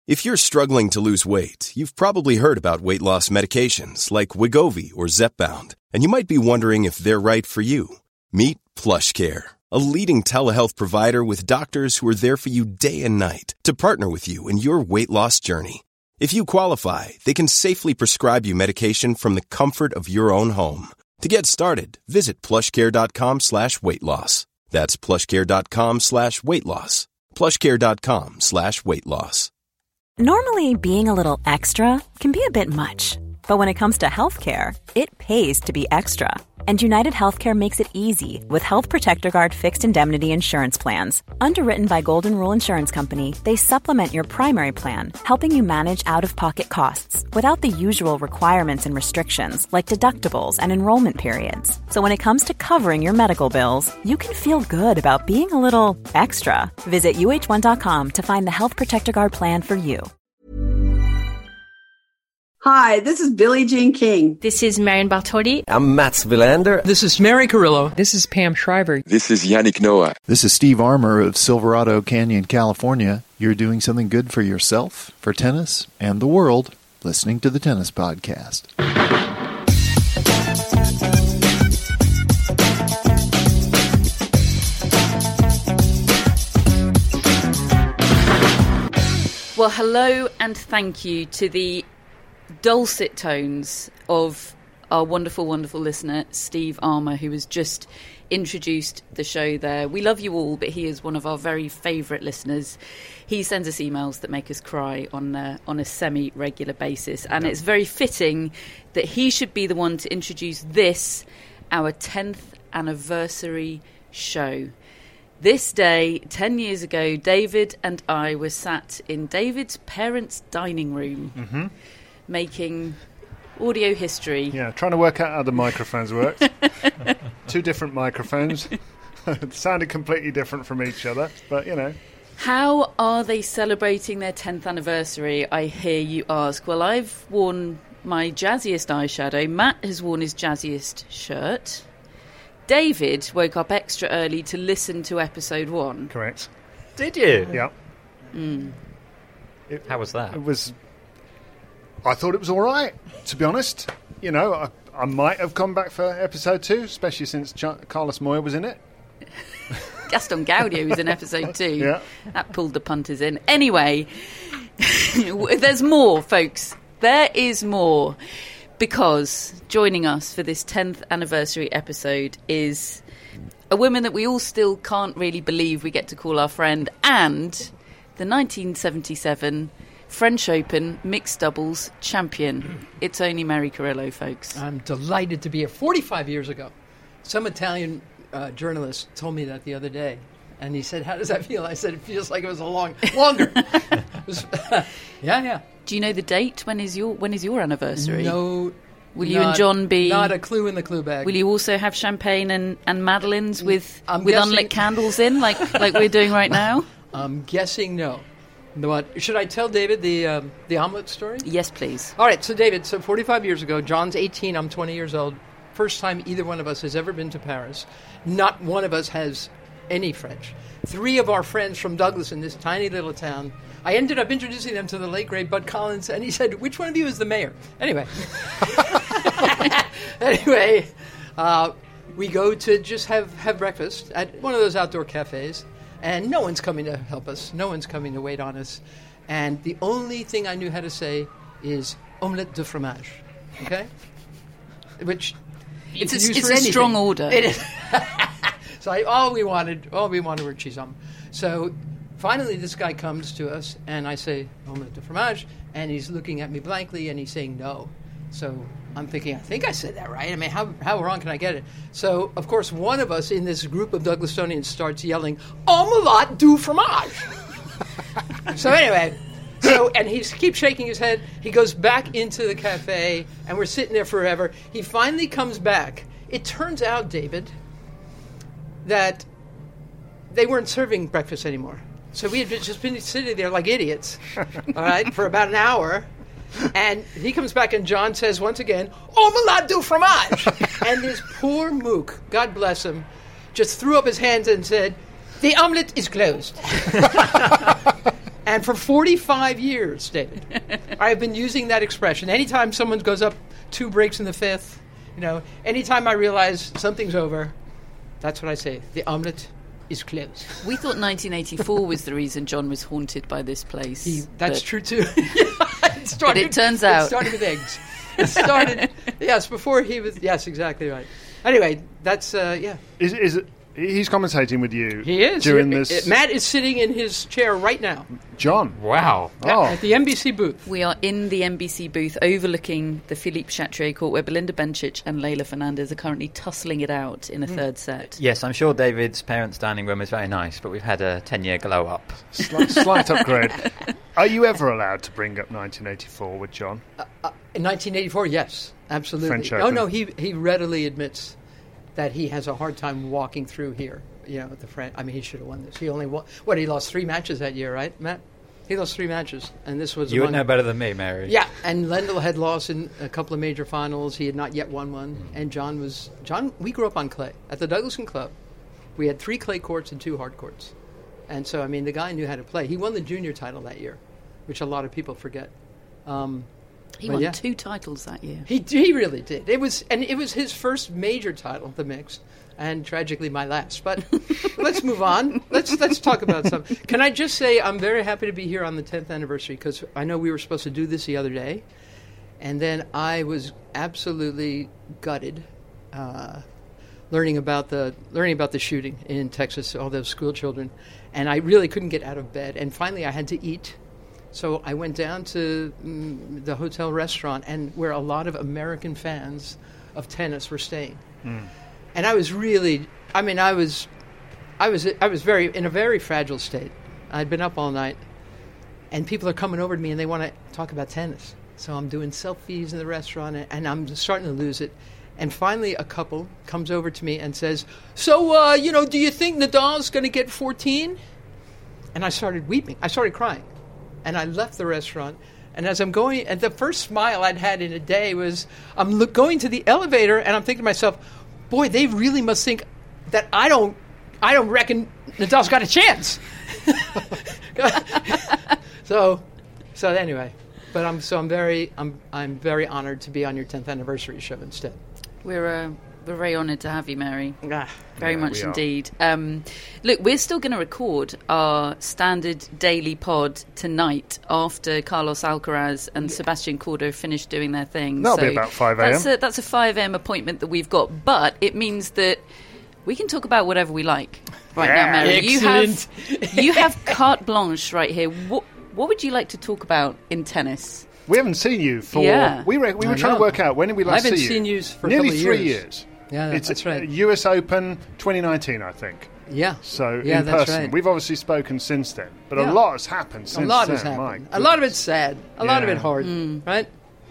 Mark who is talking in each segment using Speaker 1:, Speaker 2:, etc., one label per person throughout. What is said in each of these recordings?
Speaker 1: If you're struggling to lose weight, you've probably heard about weight loss medications like Wegovy or Zepbound, and you might be wondering if they're right for you. Meet PlushCare, a leading telehealth provider with doctors who are there for you day and night to partner with you in your weight loss journey. If you qualify, they can safely prescribe you medication from the comfort of your own home. To get started, visit plushcare.com/weightloss. That's plushcare.com/weightloss. plushcare.com/weightloss.
Speaker 2: Normally, being a little extra can be a bit much, but when it comes to healthcare, it pays to be extra. And United Healthcare makes it easy with Health Protector Guard fixed indemnity insurance plans. Underwritten by Golden Rule Insurance Company, they supplement your primary plan, helping you manage out-of-pocket costs without the usual requirements and restrictions like deductibles and enrollment periods. So when it comes to covering your medical bills, you can feel good about being a little extra. Visit uh1.com to find the Health Protector Guard plan for you.
Speaker 3: Hi, this is Billie Jean King.
Speaker 4: This is Marion Bartoli.
Speaker 5: I'm Mats Wilander.
Speaker 6: This is Mary Carrillo. This is Pam Shriver.
Speaker 7: This is Yannick Noah.
Speaker 8: This is Steve Armour of Silverado Canyon, California. You're doing something good for yourself, for tennis, and the world, listening to the Tennis Podcast.
Speaker 4: Well, hello and thank you to the dulcet tones of our wonderful, wonderful listener, Steve Armour, who has just introduced the show there. We love you all, but he is one of our very favourite listeners. He sends us emails that make us cry on a semi-regular basis, and it's very fitting that he should be the one to introduce this, our 10th anniversary show. This day, 10 years ago, David and I were sat in David's parents' dining room, making audio history.
Speaker 9: Yeah, trying to work out how the microphones worked. 2 different microphones. It sounded completely different from each other, but, you know.
Speaker 4: How are they celebrating their 10th anniversary, I hear you ask? Well, I've worn my jazziest eyeshadow. Matt has worn his jazziest shirt. David woke up extra early to listen to episode 1.
Speaker 9: Correct.
Speaker 5: Did you?
Speaker 9: Yeah.
Speaker 5: How was that?
Speaker 9: I thought it was all right, to be honest. You know, I might have come back for episode 2, especially since Carlos Moya was in it.
Speaker 4: Gaston Gaudio was in episode 2.
Speaker 9: Yeah.
Speaker 4: That pulled the punters in. Anyway, there's more, folks. There is more. Because joining us for this 10th anniversary episode is a woman that we all still can't really believe we get to call our friend, and the 1977 French Open mixed doubles champion. It's only Mary Carrillo, folks.
Speaker 6: I'm delighted to be here. 45 years ago, some Italian journalist told me that the other day, and he said, "How does that feel?" I said, "It feels like it was longer." Yeah.
Speaker 4: Do you know the date? When is your anniversary?
Speaker 6: No.
Speaker 4: Will you and John be...
Speaker 6: Not a clue in the clue bag.
Speaker 4: Will you also have champagne and Madeleines with unlit candles in, like we're doing right now?
Speaker 6: I'm guessing no. Should I tell David the omelet story?
Speaker 4: Yes, please.
Speaker 6: All right, so David, 45 years ago, John's 18, I'm 20 years old. First time either one of us has ever been to Paris. Not one of us has any French. 3 of our friends from Douglas in this tiny little town, I ended up introducing them to the late, great Bud Collins, and he said, "Which one of you is the mayor?" Anyway. We go to just have breakfast at one of those outdoor cafes, and no one's coming to help us. No one's coming to wait on us. And the only thing I knew how to say is omelette de fromage. Okay? Which
Speaker 4: it's a strong order.
Speaker 6: It is. So all we wanted were cheese on. So finally this guy comes to us, and I say, omelette de fromage, and he's looking at me blankly, and he's saying no. So I'm thinking, I think I said that right. I mean, how wrong can I get it? So, of course, one of us in this group of Douglastonians starts yelling, omelette du fromage. So anyway, and he keeps shaking his head. He goes back into the cafe, and we're sitting there forever. He finally comes back. It turns out, David, that they weren't serving breakfast anymore. So we had just been sitting there like idiots, all right, for about an hour. And he comes back, and John says once again, omelette du fromage. And this poor mook, God bless him, just threw up his hands and said, the omelette is closed. And for 45 years, David, I have been using that expression. Anytime someone goes up 2 breaks in the 5th, anytime I realize something's over, that's what I say. The omelette is closed.
Speaker 4: We thought 1984 was the reason John was haunted by this place.
Speaker 6: That's true, too.
Speaker 4: But it turns out...
Speaker 6: It started with eggs. It started... Yes, before he was... Yes, exactly right. Anyway, that's... yeah.
Speaker 9: Is it... He's commentating with you.
Speaker 6: He is.
Speaker 9: During this...
Speaker 6: Matt is sitting in his chair right now.
Speaker 9: John.
Speaker 5: Wow.
Speaker 6: At the NBC booth.
Speaker 4: We are in the NBC booth overlooking the Philippe Chatrier court where Belinda Bencic and Leylah Fernandez are currently tussling it out in a third set.
Speaker 5: Yes, I'm sure David's parents' dining room is very nice, but we've had a 10-year glow up.
Speaker 9: Slight upgrade. Are you ever allowed to bring up 1984 with John?
Speaker 6: In 1984, yes. Absolutely.
Speaker 9: French Open.
Speaker 6: No, he readily admits that he has a hard time walking through here. The French. I mean, he should have won this. He only won. He lost 3 matches that year, right, Matt? He lost 3 matches, and this was.
Speaker 5: You would know better than me, Mary.
Speaker 6: Yeah, and Lendl had lost in a couple of major finals. He had not yet won one, and John. We grew up on clay at the Douglason Club. We had 3 clay courts and 2 hard courts, and so the guy knew how to play. He won the junior title that year, which a lot of people forget.
Speaker 4: He won 2 titles that year.
Speaker 6: He really did. It was his first major title, the mixed, and tragically my last. But let's move on. Let's talk about something. Can I just say I'm very happy to be here on the 10th anniversary because I know we were supposed to do this the other day, and then I was absolutely gutted learning about the shooting in Texas, all those school children, and I really couldn't get out of bed. And finally, I had to eat. So I went down to the hotel restaurant and where a lot of American fans of tennis were staying. And I was really, I was in a very fragile state. I'd been up all night and people are coming over to me and they want to talk about tennis. So I'm doing selfies in the restaurant and I'm starting to lose it. And finally a couple comes over to me and says, so, do you think Nadal's going to get 14? And I started weeping. I started crying. And I left the restaurant, and as I'm going, and the first smile I'd had in a day was, I'm going to the elevator, and I'm thinking to myself, boy, they really must think that I don't reckon Nadal's got a chance. So anyway, but I'm very honored to be on your 10th anniversary show instead.
Speaker 4: We're very honoured to have you, Mary. Very much
Speaker 9: we
Speaker 4: indeed. Look, we're still going to record our standard daily pod tonight after Carlos Alcaraz and Sebastian Corda finished doing their thing.
Speaker 9: That'll be about 5 a.m.
Speaker 4: That's a 5 a.m. appointment that we've got, but it means that we can talk about whatever we like now, Mary.
Speaker 6: Excellent.
Speaker 4: You have carte blanche right here. What would you like to talk about in tennis?
Speaker 9: We haven't seen you for...
Speaker 4: Yeah.
Speaker 9: We were trying to work out, when did we last see you?
Speaker 6: I haven't seen you for
Speaker 9: nearly
Speaker 6: a couple of
Speaker 9: 3
Speaker 6: years.
Speaker 9: years.
Speaker 6: Yeah, that's right.
Speaker 9: US Open 2019, I think.
Speaker 6: Yeah.
Speaker 9: So
Speaker 6: yeah,
Speaker 9: in
Speaker 6: that's
Speaker 9: person.
Speaker 6: Right.
Speaker 9: We've obviously spoken since then. But
Speaker 6: Yeah.
Speaker 9: a lot has happened since then.
Speaker 6: A lot has happened. A lot of it's sad. A lot of it hard. Right?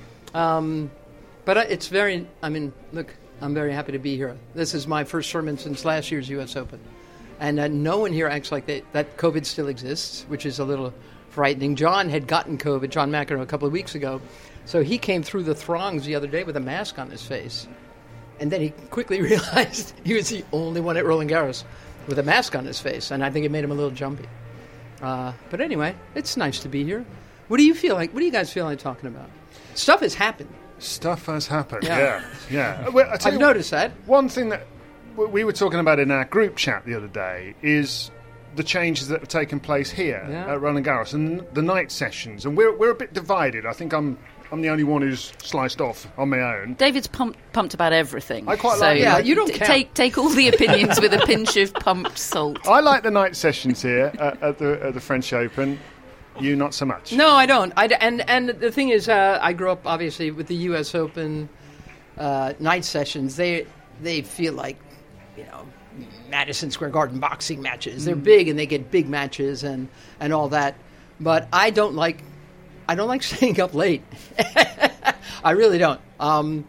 Speaker 6: But it's very... look, I'm very happy to be here. This is my first sermon since last year's US Open. And no one here acts like that COVID still exists, which is a little frightening. John had gotten COVID, John McEnroe, a couple of weeks ago. So he came through the throngs the other day with a mask on his face. And then he quickly realized he was the only one at Roland Garros with a mask on his face. And I think it made him a little jumpy. But anyway, it's nice to be here. What do you feel like? What do you guys feel like talking about? Stuff has happened.
Speaker 9: Stuff has happened,
Speaker 6: Yeah.
Speaker 9: yeah. Well,
Speaker 6: I've noticed that.
Speaker 9: One thing that we were talking about in our group chat the other day is the changes that have taken place here at Roland Garros and the night sessions. And we're a bit divided. I think I'm the only one who's sliced off on my own.
Speaker 4: David's pumped about everything.
Speaker 9: I quite like it.
Speaker 6: Yeah, you don't count.
Speaker 4: Take all the opinions with a pinch of pumped salt.
Speaker 9: I like the night sessions here at the French Open. You not so much.
Speaker 6: No, I don't. And the thing is, I grew up obviously with the U.S. Open night sessions. They feel like, Madison Square Garden boxing matches. They're big and they get big matches and all that. But I don't like staying up late. I really don't. And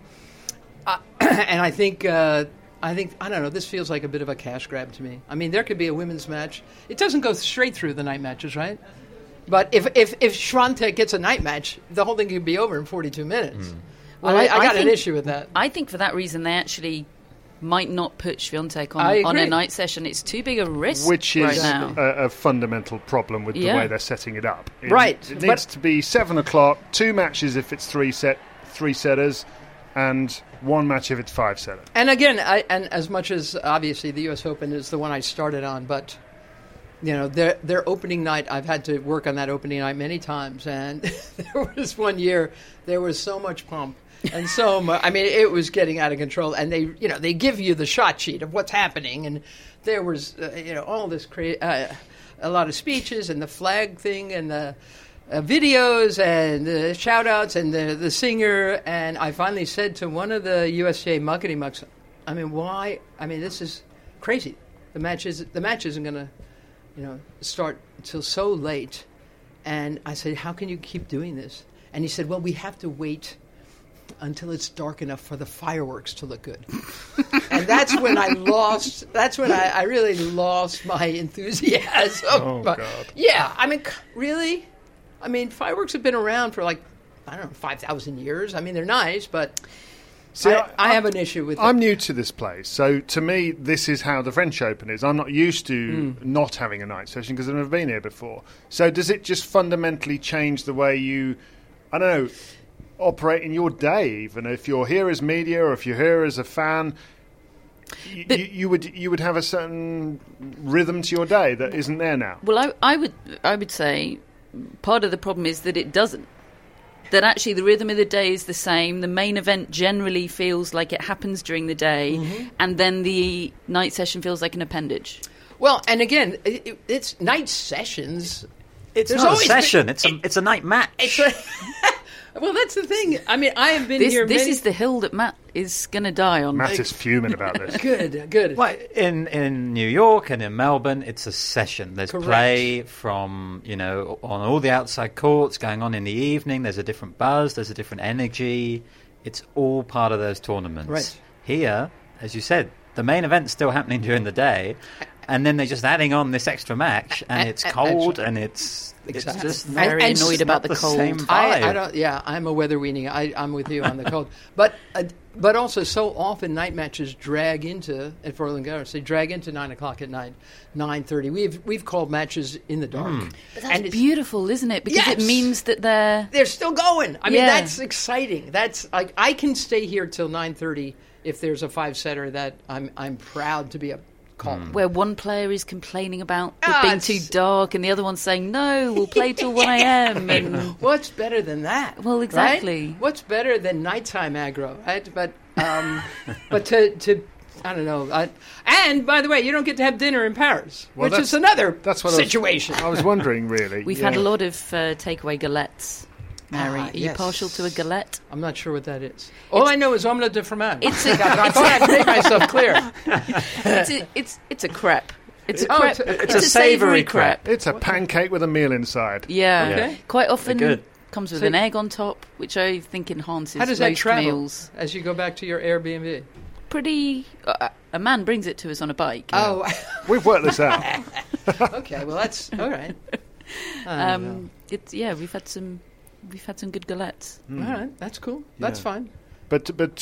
Speaker 6: I think I don't know. This feels like a bit of a cash grab to me. I mean, there could be a women's match. It doesn't go straight through the night matches, right? But if Swiatek gets a night match, the whole thing could be over in 42 minutes. Well, I got an issue with that.
Speaker 4: I think for that reason they actually might not put Swiatek
Speaker 6: I
Speaker 4: on a
Speaker 6: agree.
Speaker 4: night session. It's too big a risk
Speaker 9: Which is
Speaker 4: right now.
Speaker 9: a fundamental problem with the
Speaker 4: Yeah.
Speaker 9: way they're setting it up.
Speaker 6: Right,
Speaker 9: It
Speaker 6: but-
Speaker 9: needs to be 7 o'clock, 2 matches if it's three setters, and 1 match if it's 5-setter.
Speaker 6: And again, and as much as obviously the U.S. Open is the one I started on, but you know their opening night, I've had to work on that opening night many times, and there was one year there was so much pomp and so much. I mean, it was getting out of control, and they give you the shot sheet of what's happening, and there was all this a lot of speeches and the flag thing and the videos and the shout-outs and the singer, and I finally said to one of the USGA muckety mucks, I mean, why? I mean, this is crazy. The match isn't going to, start until so late. And I said, how can you keep doing this? And he said, well, we have to wait until it's dark enough for the fireworks to look good. And that's when I really lost my enthusiasm.
Speaker 9: Oh,
Speaker 6: But,
Speaker 9: God.
Speaker 6: yeah, I mean, really? I mean, fireworks have been around for 5,000 years. I mean, they're nice, but
Speaker 9: See,
Speaker 6: I have an issue with
Speaker 9: I'm
Speaker 6: it.
Speaker 9: new to this place, so to me, this is how the French Open is. I'm not used to not having a night session because I've never been here before. So does it just fundamentally change the way you, I don't know, operate in your day? Even if you're here as media or if you're here as a fan, you would have a certain rhythm to your day that isn't there now.
Speaker 4: Well, I would say part of the problem is that it doesn't. That actually the rhythm of the day is the same. The main event generally feels like it happens during the day, and then the night session feels like an appendage.
Speaker 6: Well, and again, it's night sessions.
Speaker 5: It's
Speaker 6: There's
Speaker 5: not a
Speaker 6: always
Speaker 5: session.
Speaker 6: been-
Speaker 5: It's a night match.
Speaker 6: Well, that's the thing. I mean, I have been
Speaker 4: This
Speaker 6: here.
Speaker 4: is the hill that Matt is going to die on.
Speaker 9: Matt is fuming about this.
Speaker 6: Good.
Speaker 5: Well, in New York and in Melbourne, it's a session. There's
Speaker 6: Correct.
Speaker 5: play from, on all the outside courts going on in the evening. There's a different buzz. There's a different energy. It's all part of those tournaments.
Speaker 6: Right.
Speaker 5: Here, as you said, the main event's still happening during the day. And then they're just adding on this extra match, and it's cold, and it's
Speaker 6: Exactly.
Speaker 5: just
Speaker 4: Very
Speaker 6: And
Speaker 4: annoyed about the
Speaker 5: the
Speaker 4: cold.
Speaker 5: same vibe.
Speaker 6: I don't. Yeah, I'm a weather weenie. I'm with you on the cold. But also, so often night matches drag into at Roland Garros. They drag into 9 o'clock at night, 9:30. We've called matches in the dark,
Speaker 4: But that's beautiful, isn't it? Because it
Speaker 6: Yes.
Speaker 4: means that
Speaker 6: they're still going. I mean,
Speaker 4: Yeah.
Speaker 6: that's exciting. That's like I can stay here till 9:30 if there's a 5-setter that I'm proud to be a call.
Speaker 4: where one player is complaining about it
Speaker 6: Ah,
Speaker 4: being
Speaker 6: it's-
Speaker 4: too dark, and the other one's saying, "No, we'll play till 1 a.m." And
Speaker 6: What's better than that?
Speaker 4: Well, exactly.
Speaker 6: Right? What's better than nighttime aggro? Right? But but to I don't know. And by the way, you don't get to have dinner in Paris,
Speaker 9: Well,
Speaker 6: which is another
Speaker 9: That's what
Speaker 6: situation.
Speaker 9: I was wondering, really.
Speaker 4: we've
Speaker 9: Yeah.
Speaker 4: had a lot of takeaway galettes. Mary,
Speaker 6: Ah,
Speaker 4: are you
Speaker 6: yes.
Speaker 4: partial to a galette?
Speaker 6: I'm not sure what that is. All I know is omelette de fromage.
Speaker 4: It's a-
Speaker 6: I thought I'd make myself clear.
Speaker 4: It's a crepe. It's a
Speaker 6: Oh,
Speaker 4: crepe.
Speaker 6: it's
Speaker 5: a savoury crepe.
Speaker 9: It's a pancake with a meal inside.
Speaker 4: Yeah.
Speaker 6: Okay.
Speaker 4: Quite often
Speaker 5: They're good.
Speaker 4: comes with
Speaker 6: So-
Speaker 4: an egg on top, which I think enhances
Speaker 6: How does that
Speaker 4: most
Speaker 6: travel
Speaker 4: meals.
Speaker 6: as you go back to your Airbnb?
Speaker 4: Pretty. A man brings it to us on a bike.
Speaker 6: Oh,
Speaker 9: We've worked this out.
Speaker 6: okay. Well, that's all right. I don't know.
Speaker 4: We've had some good galettes.
Speaker 6: All right, that's cool. That's fine.
Speaker 9: But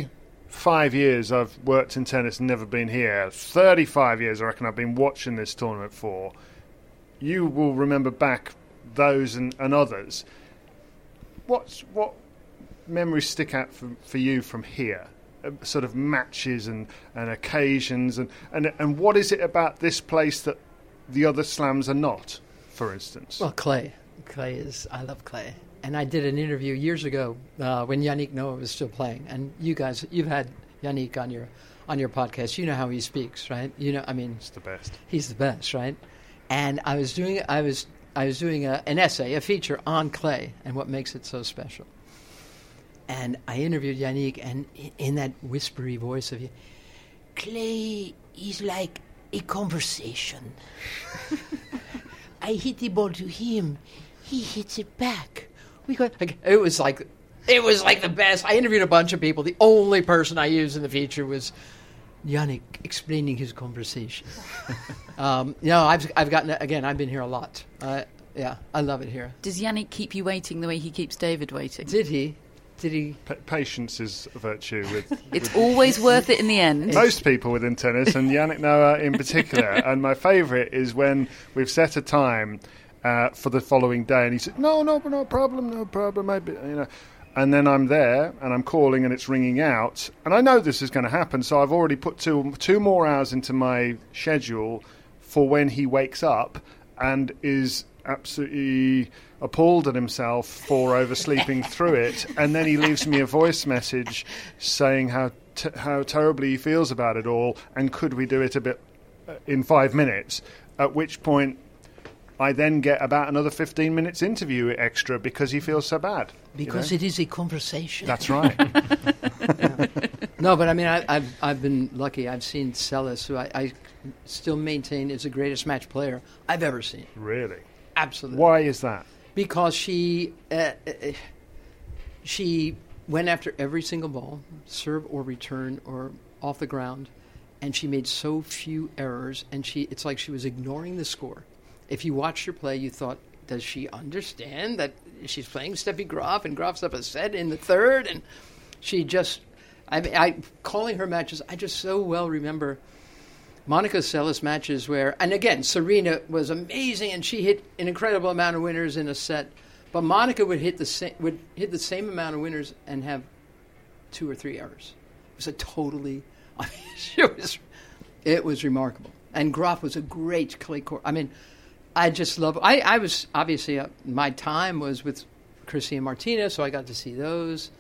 Speaker 9: 25 years I've worked in tennis and never been here. 35 years I reckon I've been watching this tournament for. You will remember back those and others. What memories stick out for you from here? Sort of matches and occasions and what is it about this place that the other slams are not, for instance?
Speaker 6: Well, Clay is. I love Clay. And I did an interview years ago when Yannick Noah was still playing. And you've had Yannick on your podcast. You know how he speaks, right? You know, I mean,
Speaker 9: It's the best.
Speaker 6: he's the best, right? And I was doing an essay, a feature on Clay and what makes it so special. And I interviewed Yannick, and in that whispery voice of you, Clay is like a conversation. I hit the ball to him, he hits it back. It was like the best. I interviewed a bunch of people. The only person I used in the feature was Yannick explaining his conversation. I've gotten again. I've been here a lot. I love it here.
Speaker 4: Does Yannick keep you waiting the way he keeps David waiting?
Speaker 6: Did he? Did he?
Speaker 9: Patience is a virtue.
Speaker 4: It's always worth it in the end.
Speaker 9: Most people within tennis, and Yannick Noah in particular. And my favourite is when we've set a time for the following day, and he said, no problem, maybe, And then I'm there, and I'm calling, and it's ringing out, and I know this is going to happen, so I've already put two more hours into my schedule for when he wakes up and is absolutely appalled at himself for oversleeping through it, and then he leaves me a voice message saying how terribly he feels about it all, and could we do it a bit in 5 minutes, at which point I then get about another 15 minutes interview extra because he feels so bad.
Speaker 6: Because it is a conversation.
Speaker 9: That's right.
Speaker 6: No, but I mean, I've been lucky. I've seen Seles, who I still maintain is the greatest match player I've ever seen.
Speaker 9: Really?
Speaker 6: Absolutely.
Speaker 9: Why is that?
Speaker 6: Because she went after every single ball, serve or return or off the ground, and she made so few errors, and it's like she was ignoring the score. If you watched her play, you thought, does she understand that she's playing Steffi Graf, and Graf's up a set in the third? And she just, calling her matches, I just so well remember Monica Seles matches where, and again, Serena was amazing, and she hit an incredible amount of winners in a set, but Monica would hit the same amount of winners and have 2 or 3 errors. It was it was remarkable. And Graf was a great clay court. I mean, I just love. I was obviously my time was with Chrissy and Martina, so I got to see those.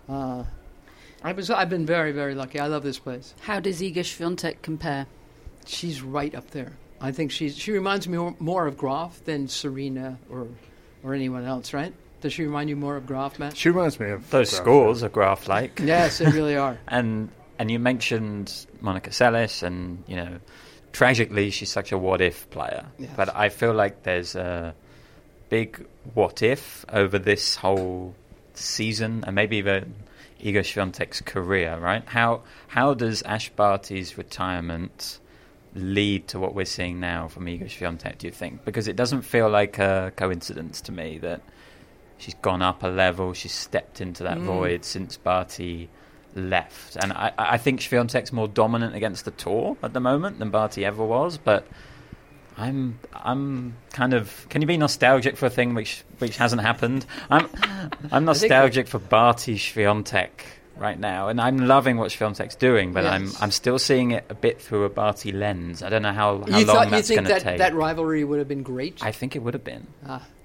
Speaker 6: I've been very, very lucky. I love this place.
Speaker 4: How does Iga Swiatek compare?
Speaker 6: She's right up there. I think she reminds me more of Graf than Serena or anyone else, right? Does she remind you more of Graf, Matt?
Speaker 9: She reminds me of
Speaker 5: those
Speaker 9: Graf.
Speaker 5: Scores are Graf-like.
Speaker 6: Yes, they really are.
Speaker 5: And you mentioned Monica Seles, and tragically she's such a what-if player.
Speaker 6: Yes.
Speaker 5: But I feel like there's a big what-if over this whole season, and maybe even Iga Swiatek's career, right? How does Ash Barty's retirement lead to what we're seeing now from Iga Swiatek, do you think? Because it doesn't feel like a coincidence to me that she's gone up a level, she's stepped into that void since Barty left. And I think Swiatek's more dominant against the tour at the moment than Barty ever was, but I'm kind of, can you be nostalgic for a thing which hasn't happened? I'm nostalgic for Barty Swiatek right now, and I'm loving what Swiatek's doing, but
Speaker 6: yes.
Speaker 5: I'm still seeing it a bit through a Barty lens. I don't know how long that's going to take.
Speaker 6: That rivalry would have been great?
Speaker 5: I think it would have been.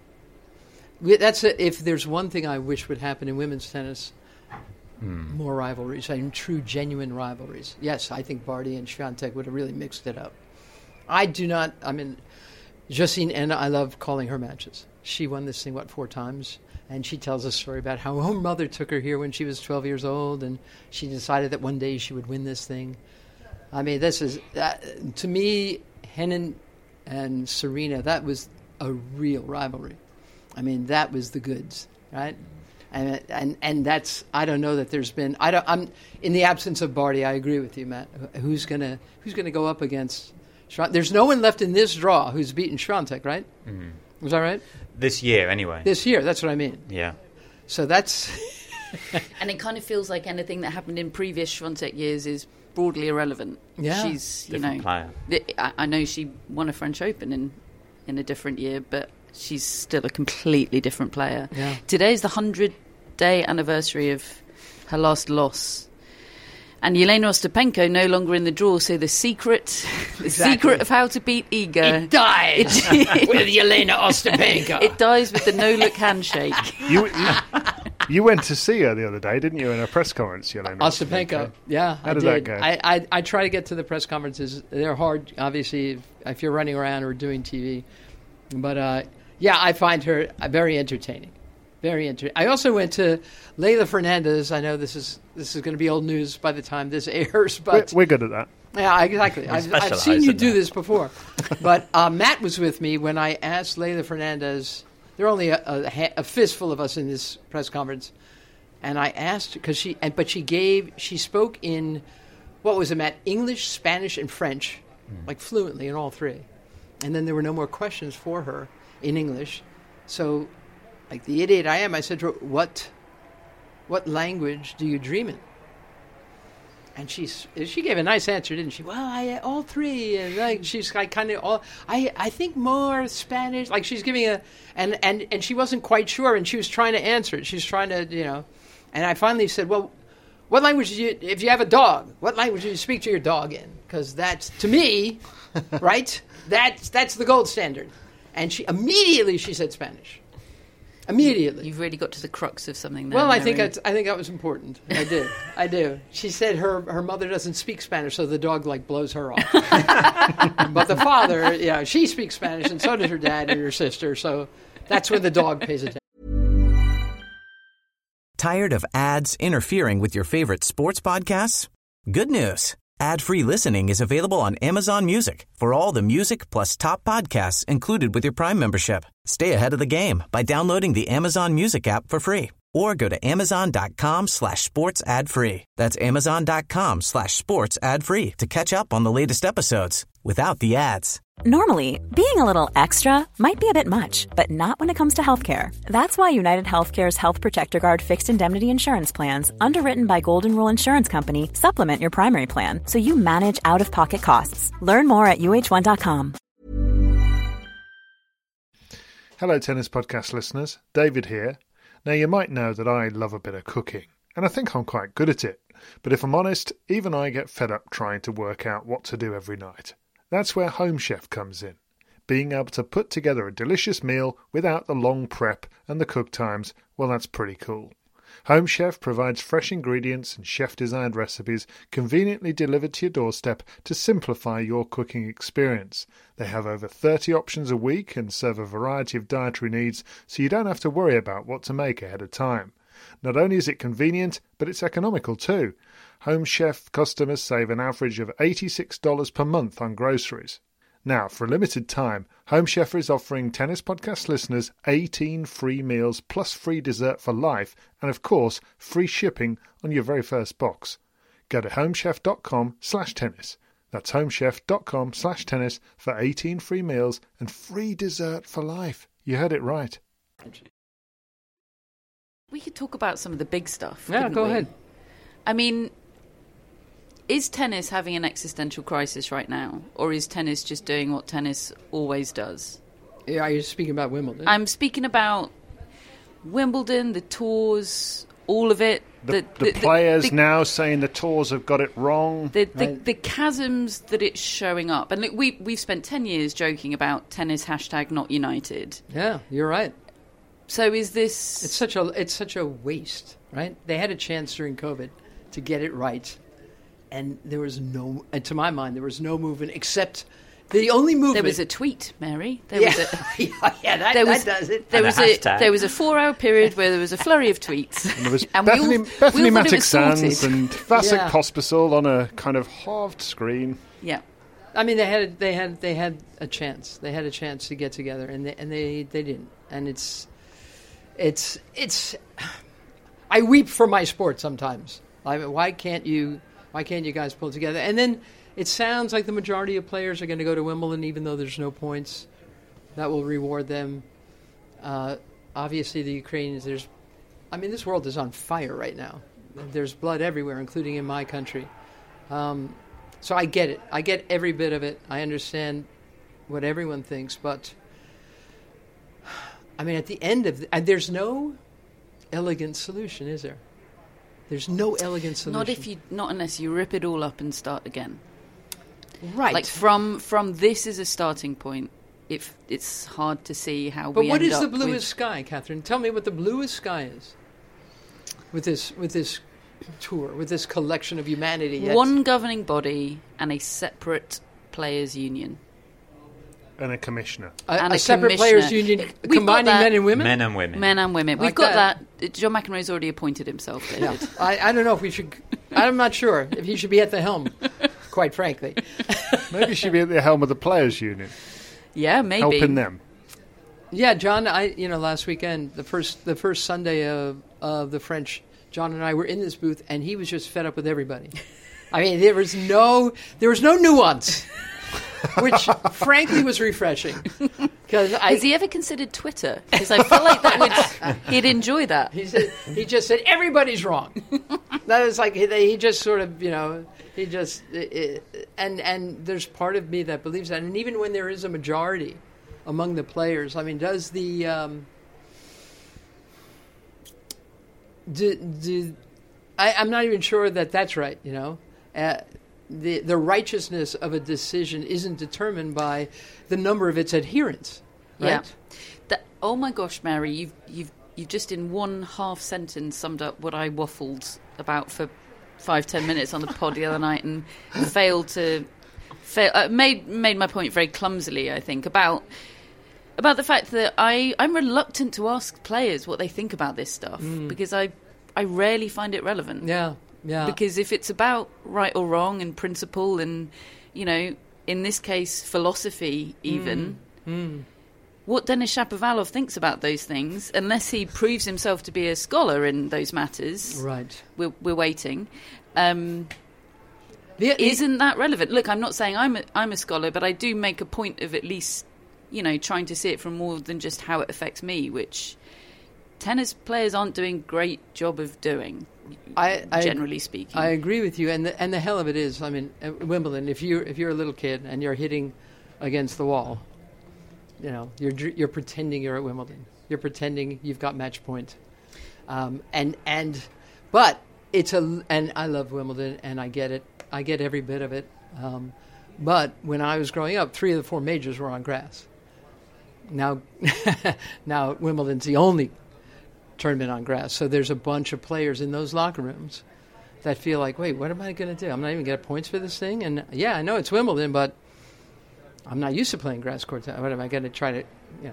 Speaker 6: If there's one thing I wish would happen in women's tennis, more rivalries, true, genuine rivalries. Yes, I think Barty and Swiatek would have really mixed it up. Justine, and I love calling her matches. She won this thing, 4 times? And she tells a story about how her mother took her here when she was 12 years old, and she decided that one day she would win this thing. I mean, this is, to me, Henin and Serena, that was a real rivalry. I mean, that was the goods, right? And that's, I don't know that there's been, I'm in the absence of Barty, I agree with you, Matt. Who's gonna go up against Swiatek? There's no one left in this draw who's beaten Swiatek, right? Mm-hmm. Was that right?
Speaker 5: This year, anyway.
Speaker 6: This year, that's what I mean.
Speaker 5: Yeah.
Speaker 6: So that's...
Speaker 4: And it kind of feels like anything that happened in previous Swiatek years is broadly irrelevant.
Speaker 6: Yeah.
Speaker 4: She's,
Speaker 5: different player.
Speaker 4: I know she won a French Open in a different year, but she's still a completely different player.
Speaker 6: Yeah.
Speaker 4: Today's the 100-day anniversary of her last loss. And Yelena Ostapenko no longer in the draw, so the secret of how to beat Iga...
Speaker 6: It dies with Yelena Ostapenko.
Speaker 4: It dies with the no-look handshake.
Speaker 9: You went to see her the other day, didn't you, in a press conference, Yelena
Speaker 6: Ostapenko? Yeah,
Speaker 9: How did that go?
Speaker 6: I try to get to the press conferences. They're hard, obviously, if you're running around or doing TV. But, I find her very entertaining. Very interesting. I also went to Leylah Fernandez. I know this is going to be old news by the time this airs, but
Speaker 9: we're good at that.
Speaker 6: Yeah, exactly. I've seen you do this before. But Matt was with me when I asked Leylah Fernandez. There are only a fistful of us in this press conference, and I asked because she spoke in what was it, Matt? English, Spanish, and French, like fluently in all 3. And then there were no more questions for her in English, so. Like the idiot I am, I said to her, what what language do you dream in? And she gave a nice answer, didn't she? Well, all three. And like, she's like kind of all. I think more Spanish. Like she's giving and she wasn't quite sure, and she was trying to answer it. She's trying to, And I finally said, well, what language do you? If you have a dog, what language do you speak to your dog in? Because that's, to me, right. That's the gold standard. And she said Spanish. Immediately.
Speaker 4: You've really got to the crux of something there.
Speaker 6: Well, I think that was important. I do. She said her mother doesn't speak Spanish, so the dog blows her off. But the father, she speaks Spanish, and so does her dad and her sister. So that's when the dog pays attention.
Speaker 7: Tired of ads interfering with your favorite sports podcasts? Good news. Ad-free listening is available on Amazon Music for all the music plus top podcasts included with your Prime membership. Stay ahead of the game by downloading the Amazon Music app for free or go to amazon.com/sports ad free. That's amazon.com/sports ad free to catch up on the latest episodes without the ads.
Speaker 2: Normally, being a little extra might be a bit much, but not when it comes to healthcare. That's why United Healthcare's Health Protector Guard fixed indemnity insurance plans, underwritten by Golden Rule Insurance Company, supplement your primary plan so you manage out-of-pocket costs. Learn more at uh1.com.
Speaker 9: Hello, Tennis Podcast listeners. David here. Now, you might know that I love a bit of cooking, and I think I'm quite good at it. But if I'm honest, even I get fed up trying to work out what to do every night. That's where Home Chef comes in. Being able to put together a delicious meal without the long prep and the cook times, well, that's pretty cool. Home Chef provides fresh ingredients and chef-designed recipes conveniently delivered to your doorstep to simplify your cooking experience. They have over 30 options a week and serve a variety of dietary needs, so you don't have to worry about what to make ahead of time. Not only is it convenient, but it's economical too. Home Chef customers save an average of $86 per month on groceries. Now, for a limited time, Home Chef is offering Tennis Podcast listeners 18 free meals plus free dessert for life and, of course, free shipping on your very first box. Go to homechef.com/tennis. That's homechef.com/tennis for 18 free meals and free dessert for life. You heard it right.
Speaker 4: We could talk about some of the big stuff.
Speaker 6: Yeah, go ahead.
Speaker 4: I mean, is tennis having an existential crisis right now? Or is tennis just doing what tennis always does?
Speaker 6: Yeah, are you speaking about Wimbledon?
Speaker 4: I'm speaking about Wimbledon, the tours, all of it.
Speaker 9: The players now saying the tours have got it wrong.
Speaker 4: The chasms that it's showing up. And look, we've spent 10 years joking about tennis #NotUnited.
Speaker 6: Yeah, you're right.
Speaker 4: So is this...
Speaker 6: It's such a waste, right? They had a chance during COVID to get it right. And there was to my mind, there was no movement except the only movement.
Speaker 4: There was a tweet, Mary.
Speaker 6: That does it.
Speaker 4: There was a 4-hour period where there was a flurry of tweets.
Speaker 9: And there was Bethany Mattek-Sands and Vasek Pospisil on a kind of halved screen.
Speaker 4: Yeah.
Speaker 6: I mean, they had a chance. They had a chance to get together, and they didn't. And it's. I weep for my sport sometimes. Why can't you guys pull together? And then it sounds like the majority of players are going to go to Wimbledon, even though there's no points. That will reward them. Obviously, the Ukrainians. This world is on fire right now. There's blood everywhere, including in my country. So I get it. I get every bit of it. I understand what everyone thinks, but I mean, at the end of there's no elegant solution, is there? There's no elegant solution.
Speaker 4: Not unless you rip it all up and start again.
Speaker 6: Right.
Speaker 4: Like from this is a starting point. It's hard to see how.
Speaker 6: But what is the bluest sky, Catherine? Tell me what the bluest sky is. With this tour, with this collection of humanity.
Speaker 4: One governing body and a separate players' union.
Speaker 9: And a commissioner.
Speaker 6: A separate players' union combining men and women?
Speaker 5: Men and women.
Speaker 4: Men and women. We've got that. John McEnroe's already appointed himself, David.
Speaker 6: Yeah. I don't know if we should... I'm not sure if he should be at the helm, quite frankly.
Speaker 9: Maybe he should be at the helm of the players' union.
Speaker 4: Yeah, maybe.
Speaker 9: Helping them.
Speaker 6: Yeah, John, last weekend, the first Sunday of the French, John and I were in this booth, and he was just fed up with everybody. I mean, there was no nuance. Which, frankly, was refreshing.
Speaker 4: Has he ever considered Twitter? Because I feel like he'd enjoy that.
Speaker 6: He just said, everybody's wrong. That is like, he just sort of, and there's part of me that believes that. And even when there is a majority among the players, I mean, does the, I'm not even sure that that's right, the righteousness of a decision isn't determined by the number of its adherents, right?
Speaker 4: Yeah. Oh my gosh, Mary, you've just in one half sentence summed up what I waffled about for 5-10 minutes on the pod the other night and made my point very clumsily, I think, about the fact that I'm reluctant to ask players what they think about this stuff because I rarely find it relevant.
Speaker 6: Yeah.
Speaker 4: Because if it's about right or wrong and principle and, in this case, philosophy even, what Denis Shapovalov thinks about those things, unless he proves himself to be a scholar in those matters,
Speaker 6: right?
Speaker 4: We're waiting. Isn't that relevant? Look, I'm not saying I'm a scholar, but I do make a point of at least, trying to see it from more than just how it affects me, which tennis players aren't doing a great job of doing. Generally speaking,
Speaker 6: I agree with you, and the hell of it is, I mean, at Wimbledon, if you're a little kid and you're hitting against the wall, you're pretending you're at Wimbledon. You're pretending you've got match point, but and I love Wimbledon, and I get it. I get every bit of it. But when I was growing up, 3 of the 4 majors were on grass. Now Wimbledon's the only tournament on grass. So there's a bunch of players in those locker rooms that feel like, wait, what am I going to do? I'm not even going to get points for this thing? And yeah, I know it's Wimbledon, but I'm not used to playing grass court. What am I going to try to,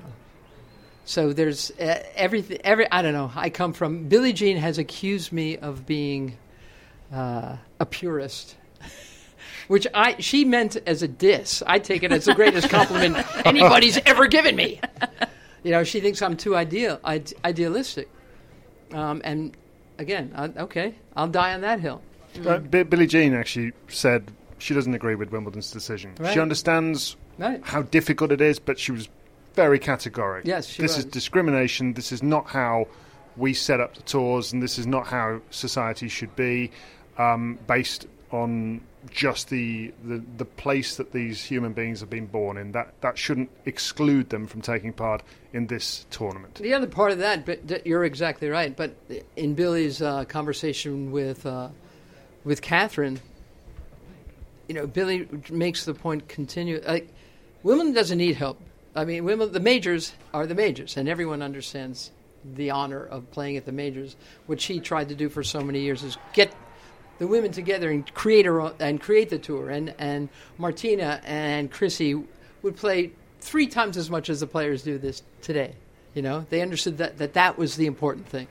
Speaker 6: So there's everything, I don't know. I come from, Billie Jean has accused me of being a purist, which she meant as a diss. I take it as the greatest compliment anybody's ever given me. She thinks I'm too idealistic. And again, I'll die on that hill.
Speaker 9: Billie Jean actually said she doesn't agree with Wimbledon's decision. Right. She understands how difficult it is, but she was very categoric.
Speaker 6: Yes,
Speaker 9: this is discrimination. This is not how we set up the tours, and this is not how society should be, based on just the place that these human beings have been born in. That shouldn't exclude them from taking part in this tournament.
Speaker 6: The other part of that, you're exactly right, but in Billie's conversation with Catherine, Billie makes the point Wimbledon doesn't need help. I mean, the majors are the majors, and everyone understands the honor of playing at the majors. What she tried to do for so many years is get the women together and create the tour. And Martina and Chrissy would play 3 times as much as the players do this today. They understood that was the important thing.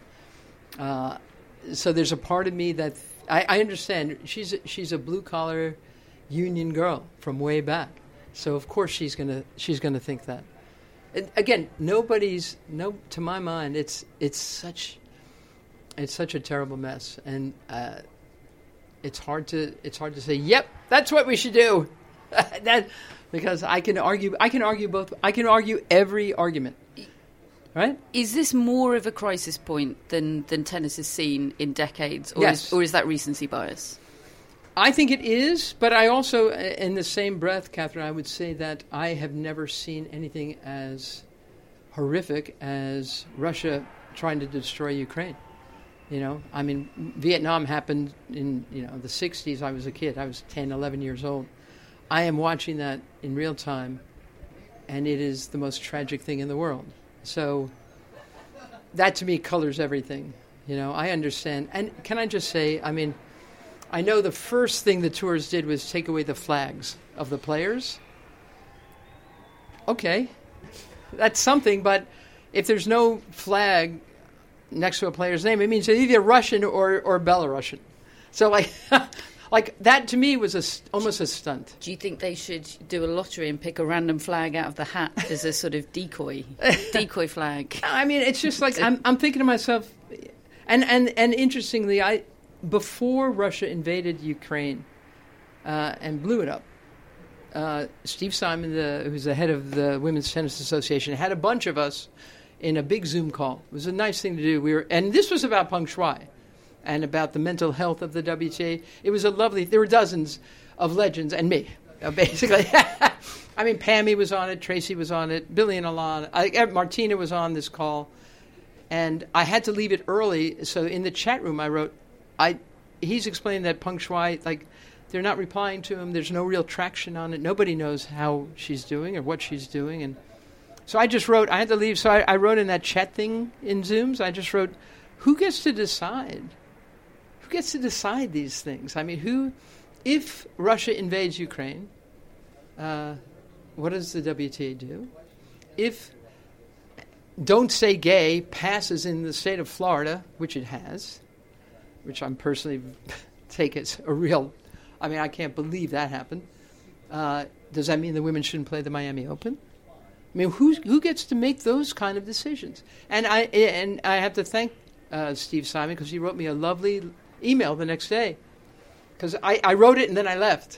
Speaker 6: So there's a part of me that I understand. She's a blue collar union girl from way back. So of course she's gonna think that. And again, to my mind, it's such a terrible mess, and it's hard to say, yep, that's what we should do. Because I can argue both. I can argue every argument. Right?
Speaker 4: Is this more of a crisis point than tennis has seen in decades, or
Speaker 6: yes.
Speaker 4: Or is that recency bias?
Speaker 6: I think it is, but I also, in the same breath, Catherine, I would say that I have never seen anything as horrific as Russia trying to destroy Ukraine. I mean, Vietnam happened in, the 60s. I was a kid. I was 10, 11 years old. I am watching that in real time, and it is the most tragic thing in the world. So that, to me, colors everything. I understand. And can I just say, I mean, I know the first thing the tours did was take away the flags of the players. Okay, that's something, but if there's no flag next to a player's name, it means they're either Russian or Belarusian. So, like that to me was almost a stunt.
Speaker 4: Do you think they should do a lottery and pick a random flag out of the hat as a sort of decoy flag?
Speaker 6: I mean, it's just like I'm thinking to myself, and interestingly, before Russia invaded Ukraine and blew it up, Steve Simon, who's the head of the Women's Tennis Association, had a bunch of us in a big Zoom call. It was a nice thing to do. And this was about Peng Shuai and about the mental health of the WTA. It was a lovely. There were dozens of legends and me, basically. I mean, Pammy was on it, Tracy was on it, Billy and Alon, Martina was on this call, and I had to leave it early. So in the chat room, I wrote, he's explaining that Peng Shuai, like, they're not replying to him. There's no real traction on it. Nobody knows how she's doing or what she's doing. And so I just wrote, I had to leave. So I wrote in that chat thing in Zooms, I just wrote, who gets to decide? Who gets to decide these things? I mean, if Russia invades Ukraine, what does the WTA do? If Don't Say Gay passes in the state of Florida, which it has, which I'm personally take as a real... I mean, I can't believe that happened. Does that mean the women shouldn't play the Miami Open? I mean, who gets to make those kind of decisions? And I have to thank Steve Simon because he wrote me a lovely email the next day. Because I wrote it and then I left.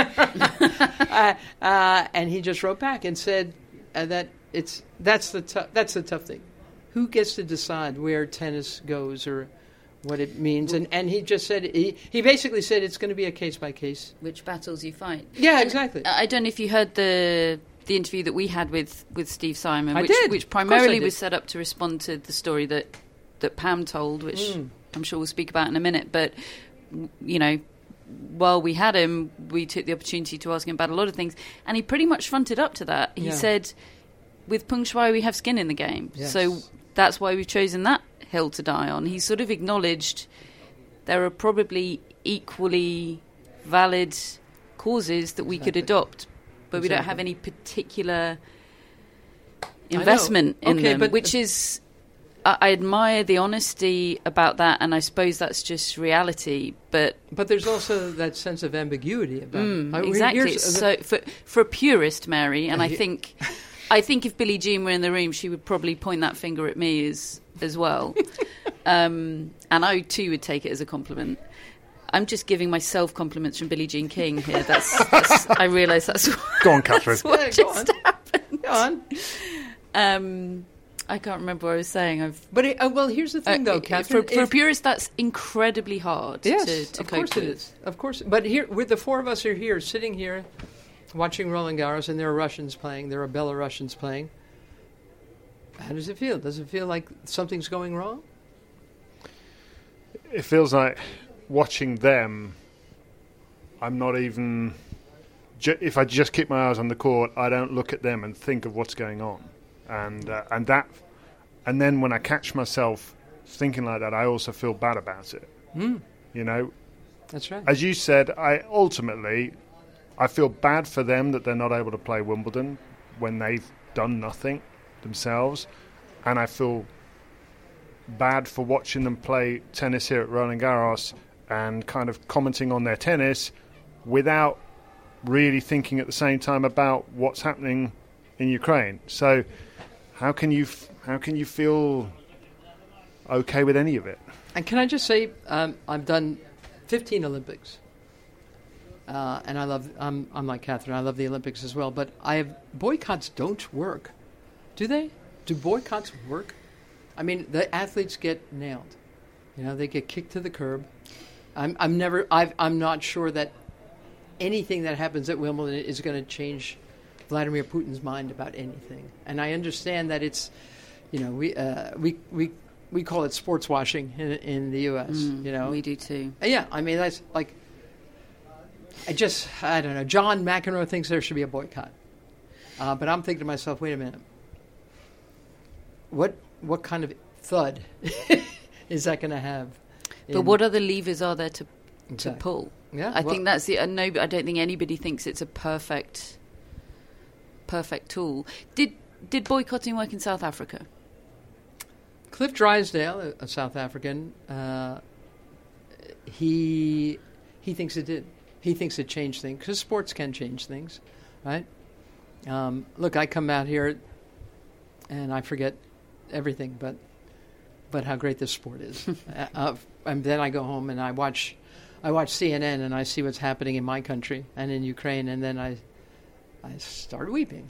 Speaker 6: And he just wrote back and said that that's the tough thing. Who gets to decide where tennis goes or what it means? And he just said, he basically said it's going to be a case-by-case.
Speaker 4: Which battles you fight.
Speaker 6: Yeah, exactly.
Speaker 4: I don't know if you heard the interview that we had with Steve Simon, which
Speaker 6: I
Speaker 4: primarily
Speaker 6: did.
Speaker 4: Was set up to respond to the story that Pam told, which I'm sure we'll speak about in a minute. But, you know, while we had him, we took the opportunity to ask him about a lot of things. And he pretty much fronted up to that. He said, with Peng Shuai, we have skin in the game.
Speaker 6: Yes.
Speaker 4: So that's why we've chosen that hill to die on. He sort of acknowledged there are probably equally valid causes that we could adopt, but we don't have any particular investment in them,
Speaker 6: but
Speaker 4: which is... I admire the honesty about that, and I suppose that's just reality. But
Speaker 6: there's also that sense of ambiguity about it.
Speaker 4: Exactly. So for a purist, Mary, and I think if Billie Jean were in the room, she would probably point that finger at me as well. And I too would take it as a compliment. I'm just giving myself compliments from Billie Jean King here. That's I realise that's
Speaker 9: go on, Catherine.
Speaker 4: That's what just happened.
Speaker 6: Go
Speaker 4: on. I can't remember what I was saying.
Speaker 6: Well, here's the thing, though, Catherine.
Speaker 4: For a purist, that's incredibly hard to
Speaker 6: of
Speaker 4: cope
Speaker 6: course
Speaker 4: with.
Speaker 6: it is. Of course. But here, with the four of us are here, sitting here, watching Roland Garros, and there are Russians playing, there are Belarusians playing. How does it feel? Does it feel like something's going wrong?
Speaker 9: It feels like watching them, I'm not even... if I just keep my eyes on the court, I don't look at them and think of what's going on. And then when I catch myself thinking like that, I also feel bad about it. You know,
Speaker 6: that's right.
Speaker 9: As you said, I feel bad for them that they're not able to play Wimbledon when they've done nothing themselves, and I feel bad for watching them play tennis here at Roland Garros and kind of commenting on their tennis without really thinking at the same time about what's happening in Ukraine. So how can you feel okay with any of it?
Speaker 6: And can I just say, I've done 15 Olympics, and I'm like Catherine, I love the Olympics as well, but boycotts don't work. Do they? Do boycotts work? I mean, the athletes get nailed. You know, they get kicked to the curb. I'm not sure that anything that happens at Wimbledon is going to change Vladimir Putin's mind about anything. And I understand that it's, you know, we call it sports washing in the U.S. You know,
Speaker 4: we do too.
Speaker 6: Yeah, I mean that's like, I don't know. John McEnroe thinks there should be a boycott, but I'm thinking to myself, wait a minute, what kind of thud is that going to have?
Speaker 4: But what other levers are there to pull?
Speaker 6: Yeah,
Speaker 4: I think that's the. No, I don't think anybody thinks it's a perfect tool. Did boycotting work in South Africa?
Speaker 6: Cliff Drysdale, a South African, he thinks it did. He thinks it changed things because sports can change things, right? Look, I come out here and I forget everything, but how great this sport is. And then I go home and I watch CNN and I see what's happening in my country and in Ukraine, and then I started weeping.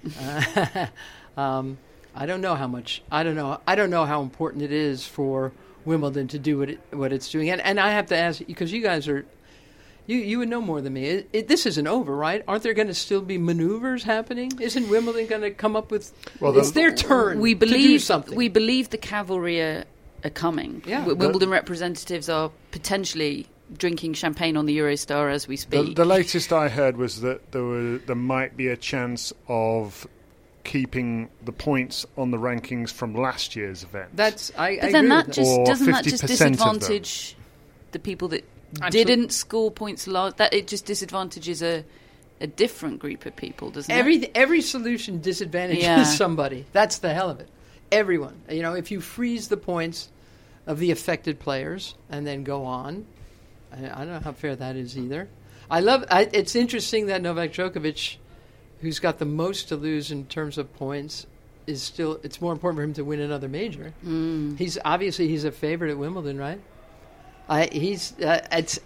Speaker 6: I don't know how much. I don't know how important it is for Wimbledon to do what it's doing. And I have to ask, because you guys are, you would know more than me. This isn't over, right? Aren't there going to still be maneuvers happening? Isn't Wimbledon going to come up with? Well, it's their turn to do something.
Speaker 4: We believe the cavalry are coming.
Speaker 6: Yeah.
Speaker 4: Wimbledon representatives are potentially drinking champagne on the Eurostar as we speak.
Speaker 9: The latest I heard was that there might be a chance of keeping the points on the rankings from last year's event.
Speaker 6: Doesn't
Speaker 4: that just disadvantage the people that didn't score points last? That it just disadvantages a different group of people, doesn't it?
Speaker 6: Every solution disadvantages somebody. That's the hell of it. Everyone. If you freeze the points of the affected players and then go on, I don't know how fair that is either. It's interesting that Novak Djokovic, who's got the most to lose in terms of points, it's more important for him to win another major. He's a favorite at Wimbledon, right? It's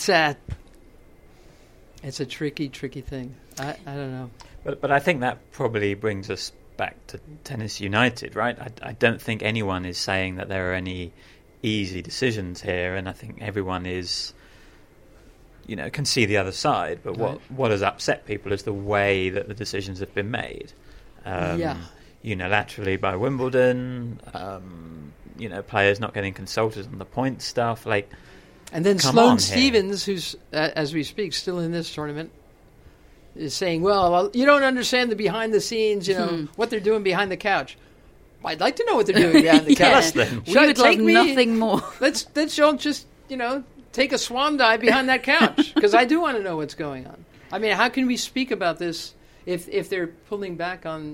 Speaker 6: a tricky thing. I don't know.
Speaker 5: But I think that probably brings us back to Tennis United, right? I don't think anyone is saying that there are any easy decisions here, and I think everyone is, can see the other side. But what has upset people is the way that the decisions have been made. Unilaterally by Wimbledon, players not getting consulted on the point stuff.
Speaker 6: And then Sloane Stephens, who's, as we speak, still in this tournament, is saying, well, you don't understand the behind the scenes, what they're doing behind the couch. I'd like to know what they're doing behind the couch.
Speaker 4: We would love nothing more.
Speaker 6: Let's all just, take a swan dive behind that couch, because I do want to know what's going on. I mean, how can we speak about this if they're pulling back on,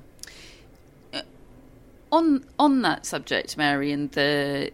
Speaker 4: On that subject, Mary, and the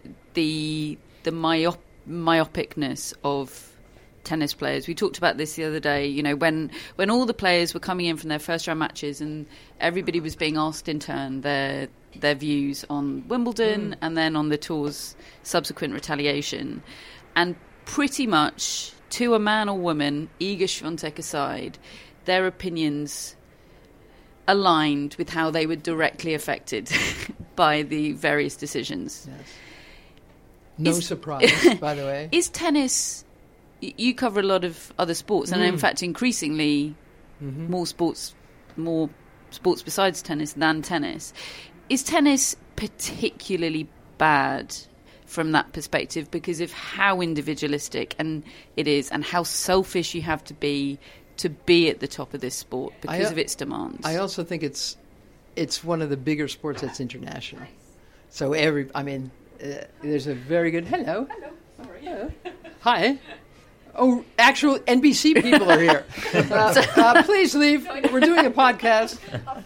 Speaker 4: myopicness of tennis players, we talked about this the other day. When all the players were coming in from their first round matches, and everybody was being asked in turn their views on Wimbledon and then on the tour's subsequent retaliation, and pretty much to a man or woman, Iga Świątek aside, their opinions aligned with how they were directly affected by the various decisions.
Speaker 6: Yes. No surprise, by the way.
Speaker 4: Is tennis... You cover a lot of other sports, and in fact, increasingly, more sports besides tennis than tennis. Is tennis particularly bad from that perspective because of how individualistic it is, and how selfish you have to be at the top of this sport because of its demands? I also think it's one of the bigger sports that's international. So there's a very good hello. How are you? Hello. Hi. Oh, actual NBC people are here. Please leave. We're doing a podcast.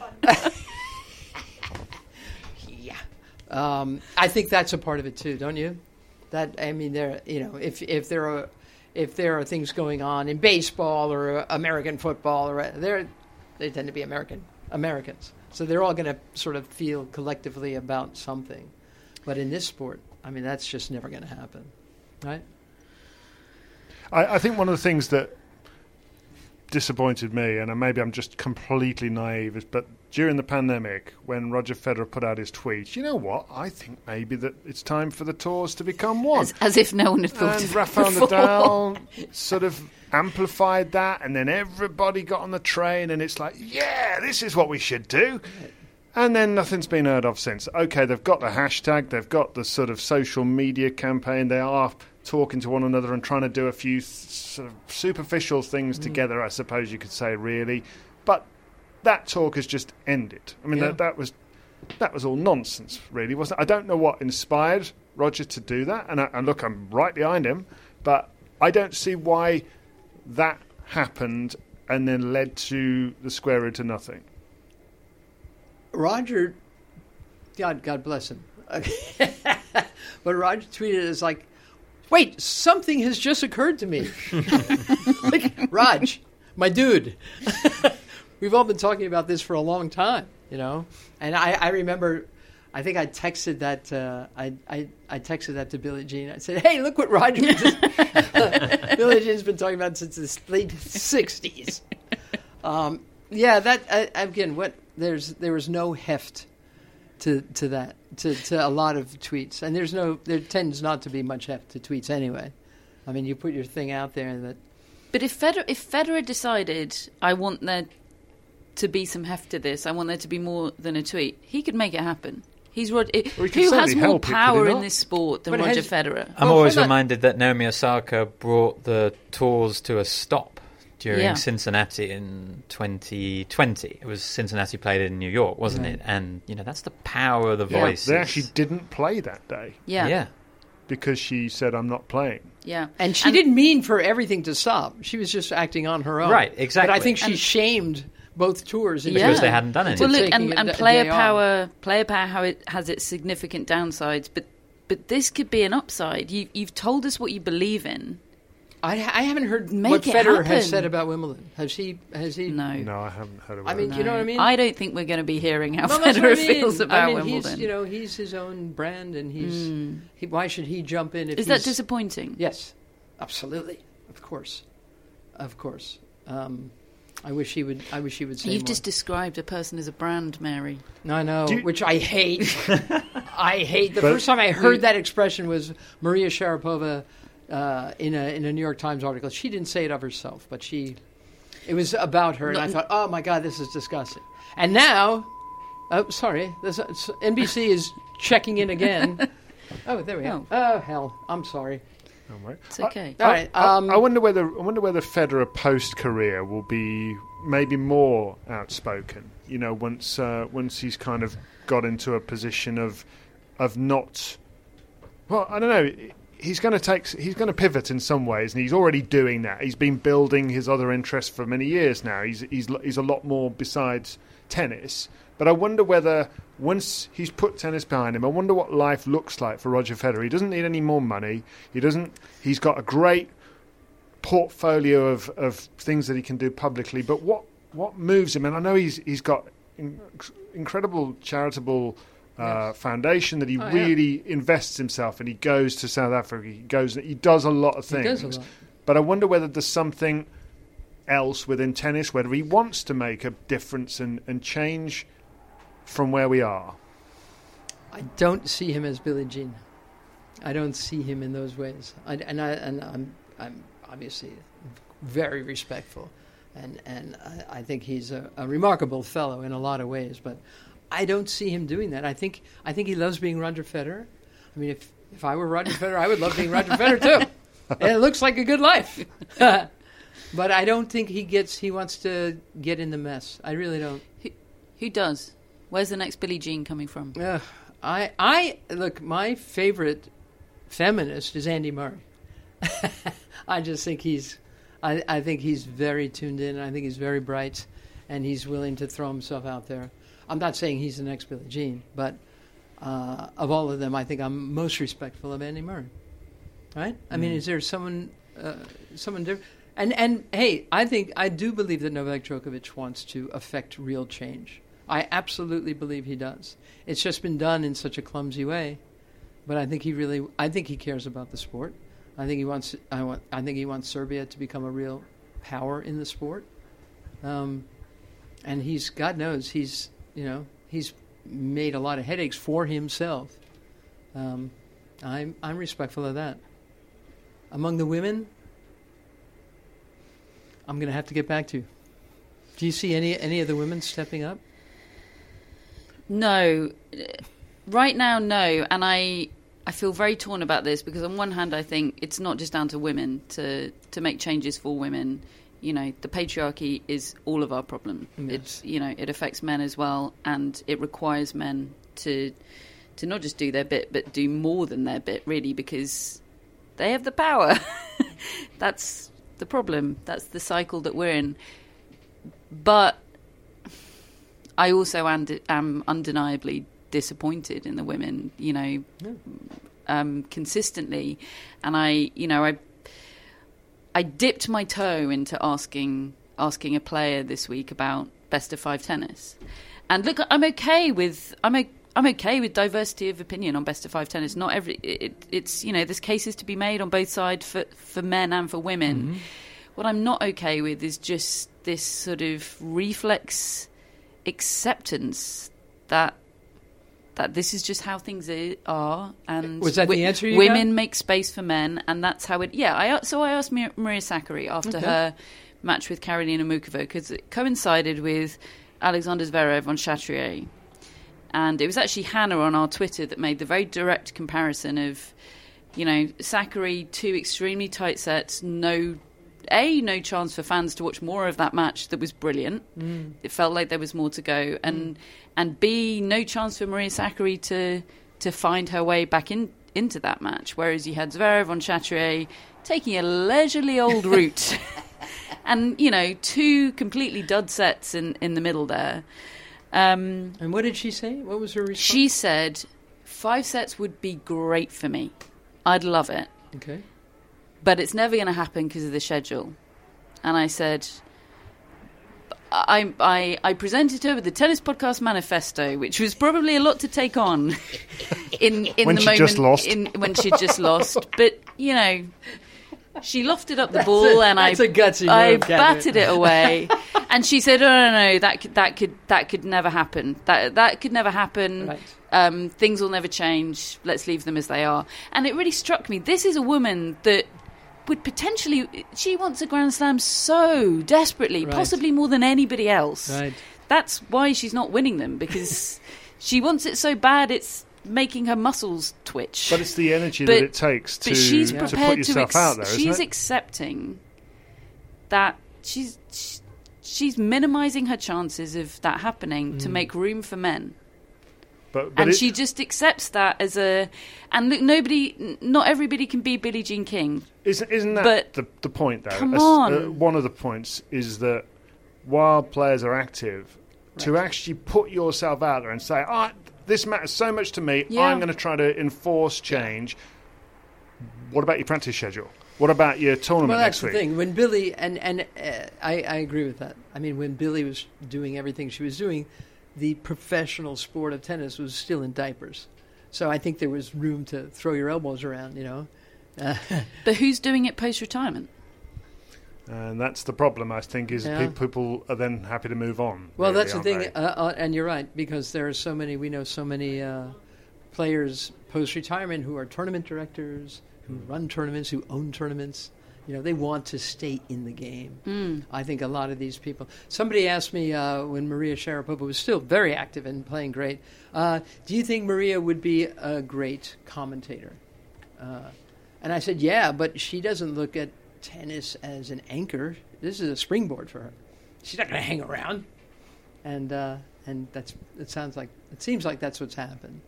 Speaker 4: I think that's a part of it too, don't you? If there are things going on in baseball or American football, they tend to be Americans, so they're all going to sort of feel collectively about something. But in this sport, that's just never going to happen, right?
Speaker 9: I think one of the things that disappointed me, and maybe I'm just completely naive, is but during the pandemic, when Roger Federer put out his tweet, you know what? I think maybe that it's time for the tours to become one.
Speaker 4: As if no one had thought of it.
Speaker 9: And Rafael Nadal sort of amplified that, and then everybody got on the train, and it's like, yeah, this is what we should do. And then nothing's been heard of since. Okay, they've got the hashtag, they've got the sort of social media campaign, they are talking to one another and trying to do a few sort of superficial things together, I suppose you could say, really. But that talk has just ended. That was all nonsense, really, wasn't it? I don't know what inspired Roger to do that, and look, I'm right behind him, but I don't see why that happened and then led to the square root of nothing.
Speaker 6: Roger, God bless him. But Roger tweeted as like, wait, something has just occurred to me. Raj, my dude, we've all been talking about this for a long time, And I remember, I think I texted that. I texted that to Billie Jean. I said, "Hey, look what Roger." Billie Jean's been talking about since the late '60s. Yeah, that again. There was no heft to that to a lot of tweets, and there tends not to be much heft to tweets anyway. I mean, you put your thing out there, and that.
Speaker 4: But if Federer decided, I want there to be some heft to this, I want there to be more than a tweet, he could make it happen. Who has more power in this sport than Roger Federer?
Speaker 5: I'm always reminded that Naomi Osaka brought the tours to a stop during Cincinnati in 2020. It was Cincinnati played in New York, wasn't it? And, that's the power of the voice.
Speaker 9: They actually didn't play that day.
Speaker 4: Yeah.
Speaker 9: Because she said, I'm not playing.
Speaker 4: Yeah.
Speaker 6: And she didn't mean for everything to stop. She was just acting on her own.
Speaker 5: Right, exactly.
Speaker 6: But I think she shamed both tours
Speaker 5: because they hadn't done anything.
Speaker 4: Well, look, and player power, how it has its significant downsides, but this could be an upside. You've told us what you believe in.
Speaker 6: I haven't heard what Federer has said about Wimbledon. Has he?
Speaker 9: No, I haven't heard about it.
Speaker 6: You know what I mean?
Speaker 4: I don't think we're going to be hearing how Federer feels about Wimbledon.
Speaker 6: He's his own brand, and why should he jump in?
Speaker 4: Is that disappointing?
Speaker 6: Yes, absolutely. Of course. I wish he would say
Speaker 4: You've
Speaker 6: more.
Speaker 4: just described a person as a brand, Mary.
Speaker 6: I know, which I hate. I hate. The first time I heard that expression was Maria Sharapova in a New York Times article. She didn't say it of herself, but it was about her, and I thought, oh my God, this is disgusting. And now, NBC is checking in again. Oh, there we go. Oh hell, I'm sorry.
Speaker 4: It's okay.
Speaker 6: All right.
Speaker 9: I wonder whether Federer post career will be maybe more outspoken. Once he's kind of got into a position of not. Well, I don't know. He's going to pivot in some ways, and he's already doing that. He's been building his other interests for many years now. He's a lot more besides tennis. But I wonder whether once he's put tennis behind him, I wonder what life looks like for Roger Federer. He doesn't need any more money. He's got a great portfolio of things that he can do publicly. But what moves him? And I know he's got incredible charitable foundation that he really invests himself in. He goes to South Africa. He does a lot of things.
Speaker 6: He does a lot.
Speaker 9: But I wonder whether there's something else within tennis, whether he wants to make a difference and change from where we are.
Speaker 6: I don't see him as Billie Jean. I don't see him in those ways. I'm obviously very respectful, and I think he's a remarkable fellow in a lot of ways. But I don't see him doing that. I think he loves being Roger Federer. I mean, if I were Roger Federer, I would love being Roger Federer too. And it looks like a good life. But I don't think he wants to get in the mess. I really don't.
Speaker 4: Who does? Where's the next Billie Jean coming from?
Speaker 6: I look, my favorite feminist is Andy Murray. I just think I think he's very tuned in. I think he's very bright, and he's willing to throw himself out there. I'm not saying he's the next Billie Jean, but of all of them, I think I'm most respectful of Andy Murray. Right? I mean, is there someone different? And hey, I do believe that Novak Djokovic wants to affect real change. I absolutely believe he does. It's just been done in such a clumsy way, but I think he cares about the sport. I think he wants Serbia to become a real power in the sport. And God knows he's made a lot of headaches for himself. I'm respectful of that. Among the women, I'm going to have to get back to. Do you see any of the women stepping up?
Speaker 4: No. Right now, no. And I feel very torn about this because on one hand, I think it's not just down to women to make changes for women. The patriarchy is all of our problem. Yes. It affects men as well, and it requires men to not just do their bit, but do more than their bit, really, because they have the power. That's the problem. That's the cycle that we're in. But I also am undeniably disappointed in the women, consistently. And I dipped my toe into asking a player this week about best of 5 tennis. And look, I'm okay with diversity of opinion on best of 5 tennis. Not it's there's cases to be made on both sides for men and for women. Mm-hmm. what I'm not okay with is just this sort of reflex acceptance that this is just how things are, and
Speaker 6: was that the answer you
Speaker 4: women
Speaker 6: got?
Speaker 4: make space for men, and that's how it. Yeah, I asked Maria Sakkari after her match with Karolina Muchova, because it coincided with Alexander Zverev on Chatrier, and it was actually Hannah on our Twitter that made the very direct comparison of, Sakkari, 2 extremely tight sets, no chance for fans to watch more of that match that was brilliant. It felt like there was more to go, and B, no chance for Maria Sakkari to find her way back into that match, whereas you had Zverev on Chatrier taking a leisurely old route. And, 2 completely dud sets in the middle there.
Speaker 6: And what did she say? What was her response?
Speaker 4: She said, 5 sets would be great for me. I'd love it.
Speaker 6: Okay.
Speaker 4: But it's never going to happen because of the schedule. And I said, I presented her with the Tennis Podcast Manifesto, which was probably a lot to take on in
Speaker 9: when
Speaker 4: the
Speaker 9: she
Speaker 4: moment
Speaker 9: just lost.
Speaker 4: when she'd just lost. But, she lofted up the ball, and I batted it away. And she said, "Oh no, that could never happen. That could never happen. Right. Things will never change. Let's leave them as they are." And it really struck me. This is a woman that would potentially. She wants a Grand Slam so desperately,
Speaker 6: right.
Speaker 4: possibly more than anybody else.
Speaker 6: Right.
Speaker 4: That's why she's not winning them, because she wants it so bad. It's making her muscles twitch.
Speaker 9: But it's the energy that it takes to put yourself out there, isn't it?
Speaker 4: She's accepting that she's minimising her chances of that happening to make room for men. But she just accepts that as a... And look, not everybody can be Billie Jean King.
Speaker 9: Isn't that the point, though?
Speaker 4: Come on.
Speaker 9: One of the points is that while players are active, to actually put yourself out there and say, this matters so much to me, I'm going to try to enforce change. What about your practice schedule? What about your tournament next week?
Speaker 6: Well, that's the thing. When Billie, and I agree with that. I mean, when Billie was doing everything she was doing, the professional sport of tennis was still in diapers. So I think there was room to throw your elbows around,
Speaker 4: But who's doing it post-retirement?
Speaker 9: And that's the problem, I think, is people are then happy to move on.
Speaker 6: Well,
Speaker 9: really,
Speaker 6: that's the thing, and you're right, because there are we know so many players post-retirement who are tournament directors, who run tournaments, who own tournaments. They want to stay in the game. I think a lot of these people... Somebody asked me when Maria Sharapova was still very active and playing great, do you think Maria would be a great commentator? And I said, yeah, but she doesn't look at tennis as an anchor. This is a springboard for her. She's not going to hang around, and it seems like that's what's happened.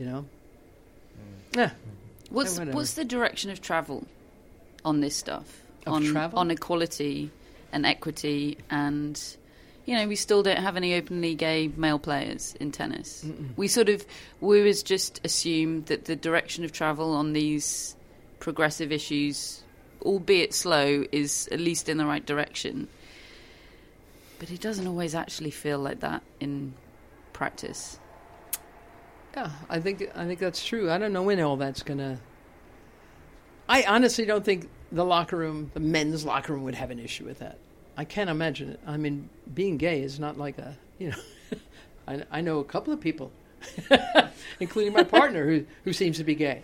Speaker 6: Yeah.
Speaker 4: What's the direction of travel on this stuff? On equality and equity, and we still don't have any openly gay male players in tennis. We always just assume that the direction of travel on these progressive issues, albeit slow, is at least in the right direction. But it doesn't always actually feel like that in practice.
Speaker 6: Yeah, I think that's true. I don't know when all that's going to... I honestly don't think the men's locker room would have an issue with that. I can't imagine it. I mean, being gay is not like a, I know a couple of people, including my partner who seems to be gay.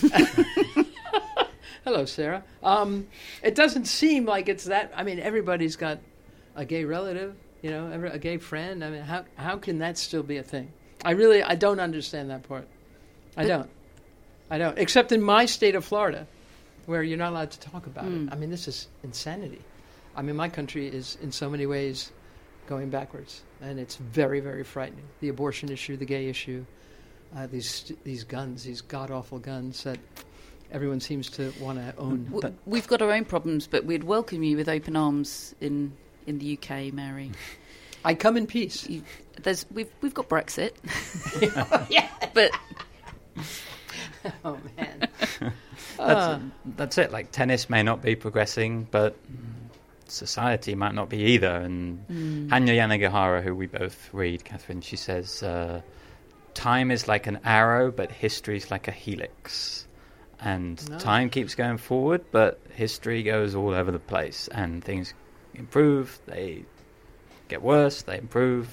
Speaker 6: Hello, Sarah. It doesn't seem like it's that. I mean, everybody's got a gay relative, a gay friend. I mean, how can that still be a thing? I don't understand that part. I don't. Except in my state of Florida, where you're not allowed to talk about it. I mean, this is insanity. I mean, my country is in so many ways going backwards, and it's very, very frightening. The abortion issue, the gay issue, these guns, these god-awful guns that everyone seems to want to own.
Speaker 4: We've got our own problems, but we'd welcome you with open arms in the UK, Mary.
Speaker 6: I come in peace.
Speaker 4: We've got Brexit.
Speaker 6: Yeah.
Speaker 4: But...
Speaker 6: Oh, man.
Speaker 5: That's it. Like, tennis may not be progressing, but society might not be either. And Hanya Yanagihara, who we both read, Catherine, she says, time is like an arrow, but history is like a helix. And time keeps going forward, but history goes all over the place, and things improve, they get worse, they improve.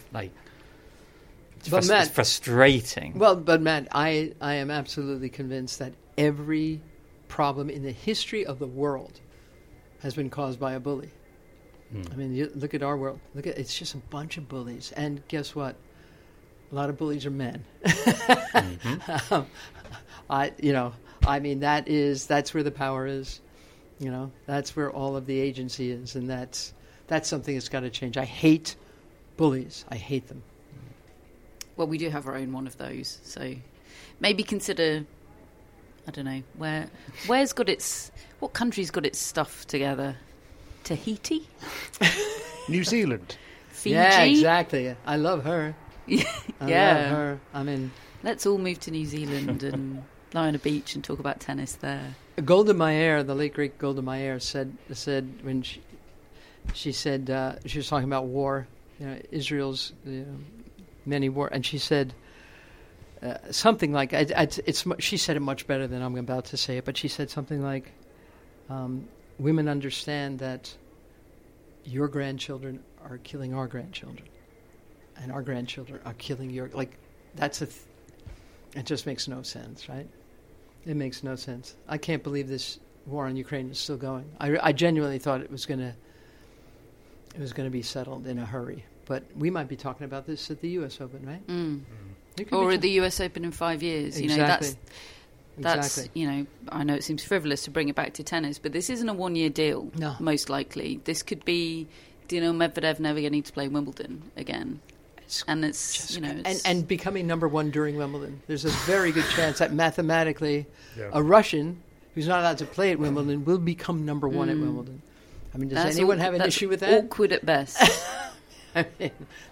Speaker 5: It's frustrating.
Speaker 6: Well, but Matt, I am absolutely convinced that every problem in the history of the world has been caused by a bully. I mean, you look at our world. It's just a bunch of bullies, and guess what? A lot of bullies are men. I mean, that's where the power is. That's where all of the agency is, and that's something that's got to change. I hate bullies. I hate them.
Speaker 4: Well, we do have our own one of those, so maybe consider. I don't know what country's got its stuff together. Tahiti,
Speaker 9: New Zealand,
Speaker 4: Fiji.
Speaker 6: Yeah, exactly. I love her. I love her. I mean,
Speaker 4: let's all move to New Zealand and lie on a beach and talk about tennis there.
Speaker 6: Golda Meir, the late great Golda Meir, said when she said she was talking about war, Israel's many war, and she said something like she said it much better than I'm about to say it, but she said something like, women understand that your grandchildren are killing our grandchildren, and our grandchildren are killing your it just makes no sense, right? It makes no sense. I can't believe this war in Ukraine is still going. I genuinely thought it was going to be settled in a hurry. But we might be talking about this at the U.S. Open, right?
Speaker 4: Or at the U.S. Open in 5 years.
Speaker 6: Exactly.
Speaker 4: That's I know it seems frivolous to bring it back to tennis, but this isn't a one-year deal.
Speaker 6: No.
Speaker 4: Most likely, this could be Medvedev never getting to play Wimbledon again. And becoming number one during Wimbledon. There's a very good chance that mathematically a Russian who's not allowed to play at Wimbledon will become number one at Wimbledon. I mean, does anyone have an issue with that? Awkward at best.
Speaker 6: I mean,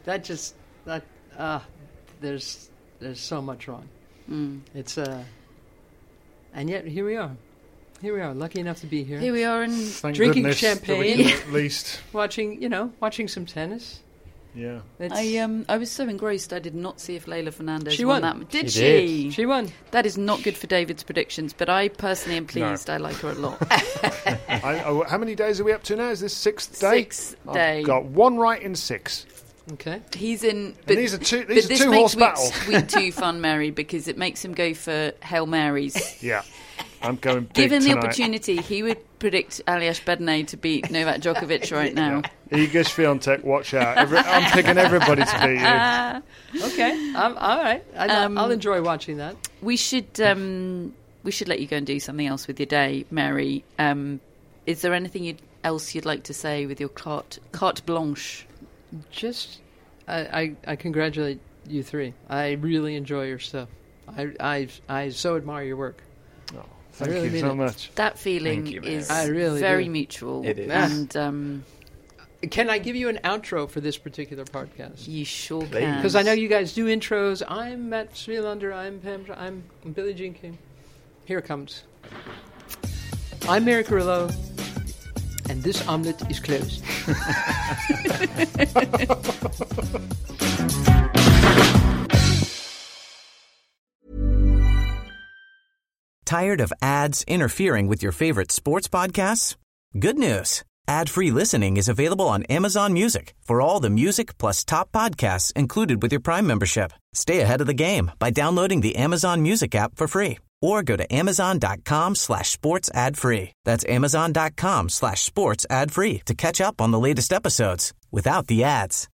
Speaker 6: there's so much wrong. It's and yet here we are. Here we are, lucky enough to be here.
Speaker 4: Here we are, and
Speaker 6: drinking champagne,
Speaker 9: at least
Speaker 6: watching some tennis.
Speaker 9: Yeah,
Speaker 4: I was so engrossed I did not see if Leylah Fernandez
Speaker 6: won
Speaker 4: that. Did
Speaker 6: she?
Speaker 4: Did.
Speaker 6: She won.
Speaker 4: That is not good for David's predictions, but I personally am pleased. No. I like her a lot.
Speaker 9: How many days are we up to now? Is this sixth day?
Speaker 4: Sixth day.
Speaker 9: I've got one right in 6.
Speaker 6: Okay.
Speaker 4: He's in.
Speaker 9: But these are two horse battles.
Speaker 4: Week 2 fun, Mary, because it makes him go for Hail Marys.
Speaker 9: Yeah. I'm going big
Speaker 4: Given the
Speaker 9: tonight.
Speaker 4: opportunity, he would predict Aliash Bedney to beat Novak Djokovic right now.
Speaker 9: Iga Swiatek, watch out. I'm picking everybody to beat you.
Speaker 6: Okay, all right. I'll enjoy watching that.
Speaker 4: We should let you go and do something else with your day, Mary. Is there anything else you'd like to say with your carte blanche?
Speaker 6: Just, I congratulate you three. I really enjoy your stuff. I so admire your work.
Speaker 9: Oh, thank you so much.
Speaker 4: That feeling is
Speaker 6: really
Speaker 4: very mutual.
Speaker 5: It is.
Speaker 4: And
Speaker 6: can I give you an outro for this particular podcast?
Speaker 4: You sure can.
Speaker 6: Because I know you guys do intros. I'm Matt Swilander. I'm Billie Jean King. Here it comes. I'm Mary Carrillo, and this omelet is closed.
Speaker 7: Tired of ads interfering with your favorite sports podcasts? Good news. Ad-free listening is available on Amazon Music for all the music plus top podcasts included with your Prime membership. Stay ahead of the game by downloading the Amazon Music app for free or go to amazon.com/sports ad free. That's amazon.com/sports ad free to catch up on the latest episodes without the ads.